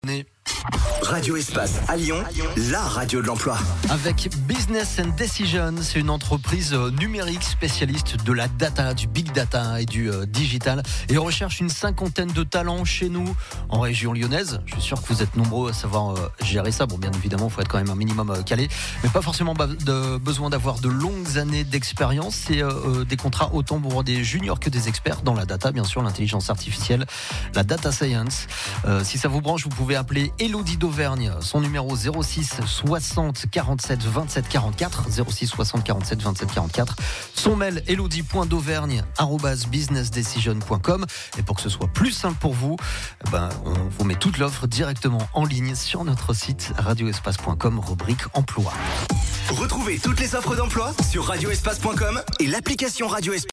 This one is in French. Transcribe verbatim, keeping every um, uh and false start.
Né. Radio Espace à Lyon, la radio de l'emploi. Avec Business and Decision, c'est une entreprise numérique spécialiste de la data, du big data et du euh, digital. Et recherche une cinquantaine de talents chez nous, en région lyonnaise. Je suis sûr que vous êtes nombreux à savoir euh, gérer ça. Bon, bien évidemment, il faut être quand même un minimum euh, calé. Mais pas forcément ba- de, besoin d'avoir de longues années d'expérience. C'est euh, euh, des contrats autant pour des juniors que des experts dans la data, bien sûr, l'intelligence artificielle, la data science. Euh, si ça vous branche, vous pouvez appeler Elodie d'Auvergne, son numéro zéro six soixante quarante-sept vingt-sept quarante-quatre, zéro six soixante quarante-sept vingt-sept quarante-quatre, son mail elodie point dauvergne arobase business decision point com. Et pour que ce soit plus simple pour vous, ben, on vous met toute l'offre directement en ligne sur notre site radio espace point com, rubrique emploi. Retrouvez toutes les offres d'emploi sur radio espace point com et l'application Radio Espace.